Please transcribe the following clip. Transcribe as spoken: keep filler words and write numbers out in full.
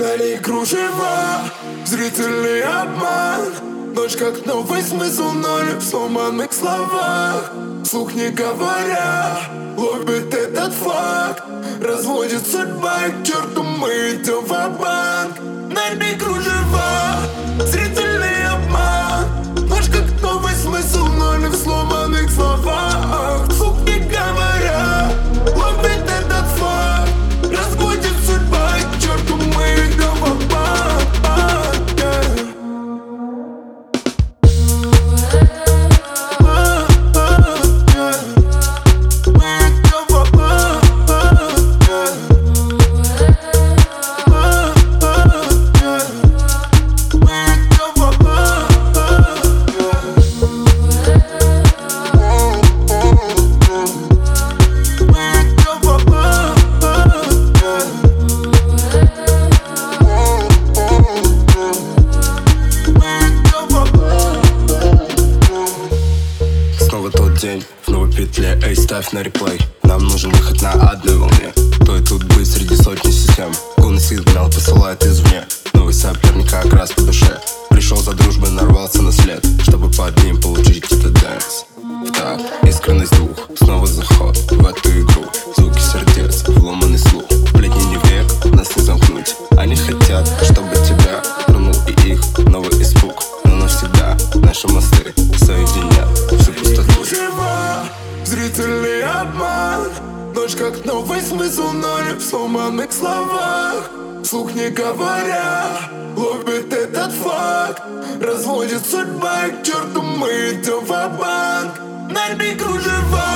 На ней кружева, зрительный обман. Ночь как новый смысл, ноль в сломанных словах. Вслух не говоря, ловит этот факт. Разводит судьба, и к черту мы идем ва-банк. На ней кружева, зрительный обман. Ночь как новый смысл, ноль в сломанных словах. Вслух не говоря, ловит этот факт. Разводит судьба, и к черту мы идем ва-банк. День в новой петле, эй, ставь на реплей. Нам нужен выход на одной волне. То и тут быть среди сотни систем. Гонный сигнал посылает извне. Новый соперник, окрас по душе. Пришел за дружбой, нарвался на след, чтобы под ним получить этот дэнс. В такт, искренность двух, снова заход в эту игру. Звуки сердец, вломанный слух. Сплетни не век, нас не замкнуть. Они хотят, чтобы тебя тронул и их новый испуг. Но навсегда наши мосты соединят всю пустоту. Зрительный обман. Ночь как новый смысл, ноль в сломанных словах. Вслух не говоря, ловит этот факт. Разводит судьба, и к черту мы идем ва-банк. На ней кружева.